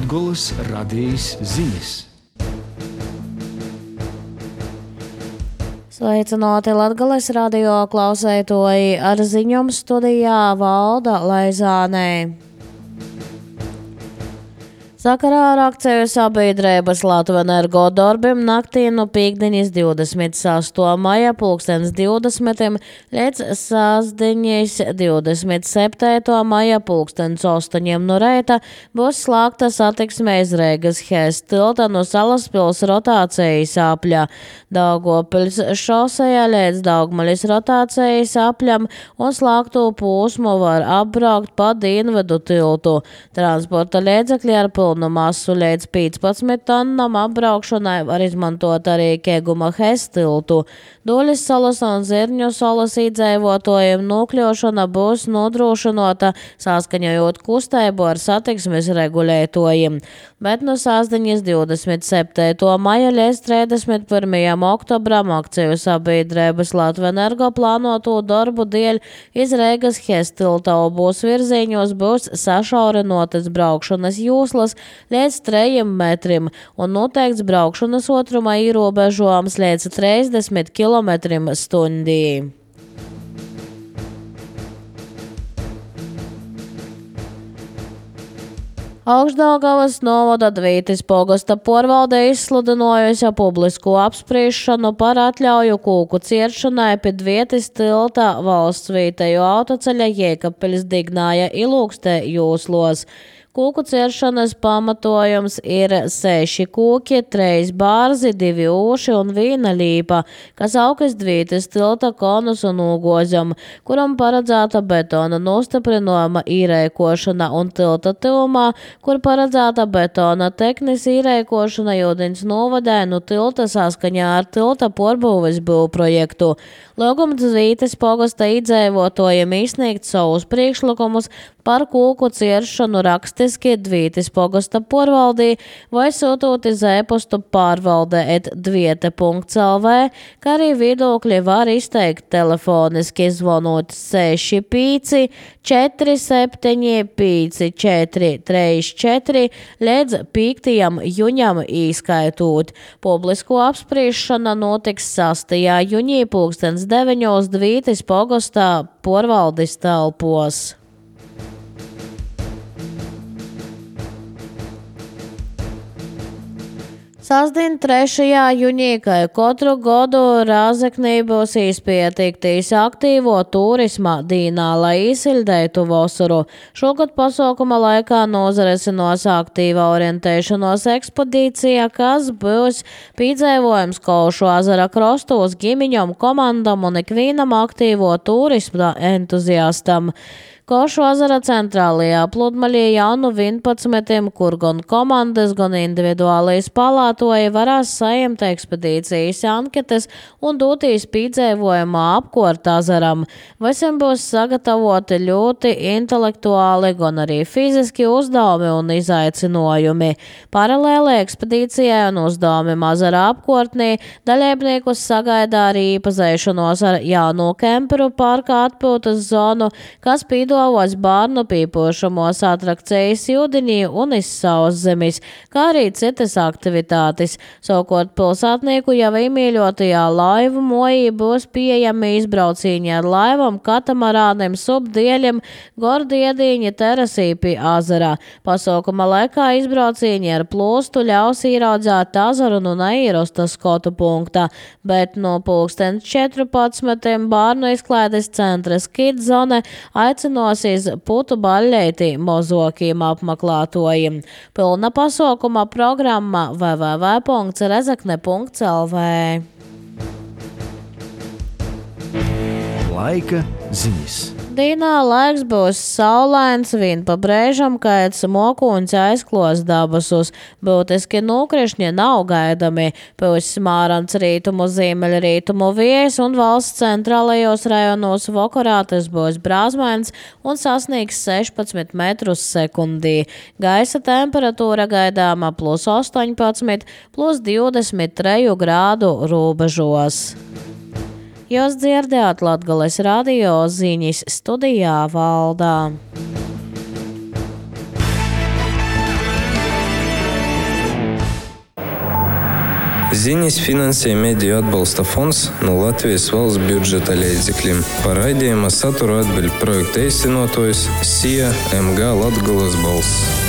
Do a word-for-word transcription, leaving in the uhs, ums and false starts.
Latgolas radijas ziņas. Sveicināti Latgales radio klausētoji, ar ziņām studijā Valda Laizānē. Sakarā ar akciju sabiedrības Latvenergo darbiem naktī no pīkdiņas divdesmit sastā maija pulkstens divdesmitim līdz sāsdiņas divdesmit septītā maija pulkstens astoņiem no reita būs slēgta satiksme iz Reigas Hēs tilta no Salaspils rotācijas apļa, Daugavpils šoseja līdz Daugmaļas rotācijas apļam un slēgto posmu var apbraukt pa Dienvidu tiltu. Transporta līdzekļi ar pilnu masu līdz piecpadsmit tonnām apbraukšanai var izmantot arī Keguma Hēs tiltu. Duļas salas un Zirņu salas iedzīvotājiem nokļūšana būs nodrošinota saskaņojot kustību ar satiksmes regulētājiem, bet no sāsdiņas divdesmit septītā maija līdz trīsdesmit pirmajam oktobram akciju sabiedrības Latvenergo plānoto darbu dēļ iz Reigas Hēs tilta abos virziņos būs sašaurinotas braukšanas jūslas līdz trejiem metriem un noteikts braukšanas otrumā ierobežojums līdz trīsdesmit kilometriem stundī. Augšdaugavas novada Dvītis pogasta porvalde izsludinājusi publisku apspriešanu par atļauju kūku ciršanai pie Dvītis tilta valsts vīteju autoceļa Jēkabpils Dignāja Ilūkste jūslos. Kūku ciršanas pamatojums ir seši kūki, treis bārzi, divi ūši un vīna līpa, kas augas Dvītis tilta konus un ūgozam, kuram paredzēta betona nostiprinājuma īreikošana un tilta tuvumā, kur paredzēta betona teknis īreikošana Jūdeņas novadē no tilta saskaņā ar tilta porbūves būvprojektu. Lūgums Dvītis pogasta iedzīvotājiem izsniegt savus priekšlikumus par kūku ciršanu rakstiski Dvītis pogasta porvaldī vai sūtot iz e-pastu pārvalde et dviete punkts el vē, kā arī viedokļi var izteikt telefoniski zvanot seši pieci četri septiņi pieci četri trīs četri līdz piektajam juņam īskaitot. Publisko apspriešana notiks sastajā juņī pulkstens deviņos Dvītis pogastā porvaldes telpos. Sasdien trešajā juņī, kā katru gadu Rāzeknī būs izpietiktīs aktīvo turisma dīnā, lai izsildētu vasaru. Šogad pasaukuma laikā nozaresinos aktīva orientēšanos ekspedīcija, kas būs piedzīvojums Kaušu ezera krostos ģimeņam, komandam un ikvienam aktīvo turisma entuziastam. Kaušu ezera centrālajā pludmalī jaunu vienpadsmitiem, kur gan komandas, gan individuālais palātoji varēs saņemt ekspedīcijas anketes un dotīs piedzīvojumā apkārt ezeram. Visiem būs sagatavoti ļoti intelektuāli, gan arī fiziski uzdevumi un izaicinājumi. Paralēli ekspedīcijai un uzdevumiem ezera apkārtnī dalībniekus sagaida arī iepazīšanos ar jauno kemperu parka atpūtas zonu, kas pīdo Dovos bērnu pīpošamos atrakcijas Jūdeņī un iz Sauszemes, kā arī citas aktivitātes. Savukārt pilsētnieku jau iemīļotajā laivu mojī būs pieejami izbraucīņi ar laivam, katamarāniem, subdieļiem, gordiedīņi terasī pie ezera. Pasaukuma laikā izbraucīņi ar plūstu ļaus ieraudzēt ezeru no neierosta skotu punkta, bet no pulkstens četrpadsmitiem bērnu izklaides centra Skidzone aicinot iz putu baļļētī mozokiem apmeklētojiem. Pilna pasaukuma programma w w w punkts rezekne punkts el vē. Laika ziņas. Dīnā laiks būs saulains, vien pa brēžam, kāds mokuņs aizklos dabasus. Būtiski nokrišņi nav gaidami. Pūs smārants rītumu ziemeļrītumu viejs un valsts centrālajos rajonos vakarā tas būs brāzmains un sasniegs sešpadsmit metrus sekundī. Gaisa temperatūra gaidāma plus astoņpadsmit, plus divdesmit trīs grādu robežos. Jūs dzirdējāt Latgales radio ziņas, studijā Valdā. Zinis finansē mediju atbalsta fonds no Latvijas valsts budžeta līdzekļiem. Par raidījuma saturu atbild projekta īstenotājs S I A M G Latgulas balss.